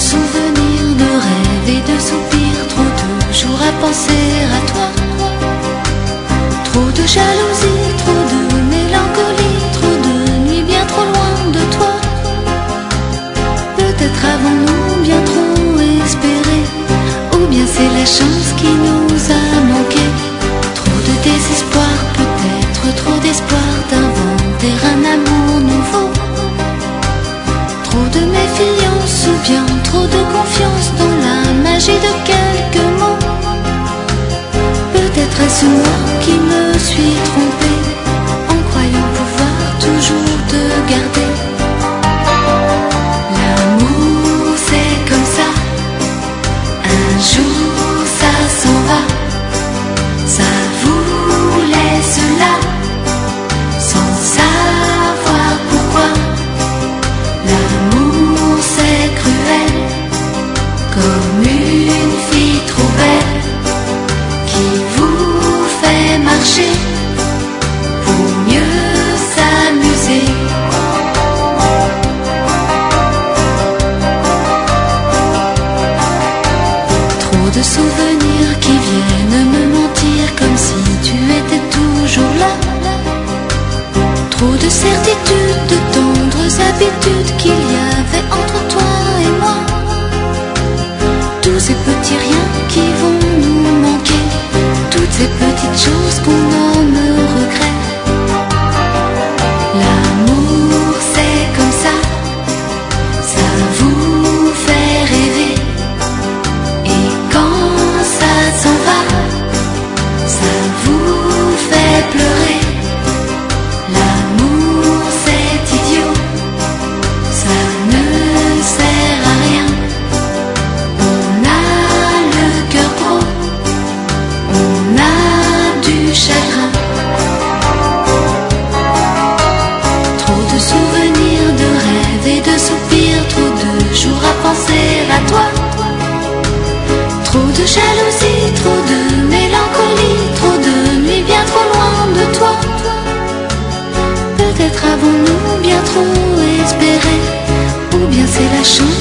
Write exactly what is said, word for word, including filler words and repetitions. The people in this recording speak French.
souvenirs, de rêves et de soupirs, trop de jours à penser à toi. Trop de jalousie, trop de mélancolie, trop de nuits bien trop loin de toi. Peut-être avons-nous bien trop espéré, ou bien c'est la chance qui nous a manqué. Trop de désespoir, peut-être trop d'espoir d'inventer un amour nouveau. Trop de méfiance ou bien trop de confiance dans la magie de quelques mots. Peut-être est-ce moi qui me suis trompée en croyant pouvoir toujours te garder. L'amour c'est comme ça, un jour ça s'en va, ça vous laisse là sans savoir pourquoi. L'amour c'est cruel, comme une fille trop belle qui vous fait marcher pour mieux s'amuser. Trop de souvenirs qui viennent me mentir comme si tu étais toujours là. Trop de certitudes, de tendres habitudes qu'il y avait entre toi et moi. Tous ces petits riens qui vont nous manquer, toutes ces petites choses qu'on nomme regrets. L'amour c'est comme ça, ça vous fait rêver. Et quand ça s'en va, ça vous fait pleurer. L'amour c'est idiot, ça ne sert à rien. On a le cœur gros, on a du chagrin. Trop de souvenirs, de rêves et de soupirs, trop de jours à penser à toi. Trop de jalousie, trop de mélancolie, trop de nuits bien trop loin de toi. Peut-être avons-nous bien trop espéré, ou bien c'est la chance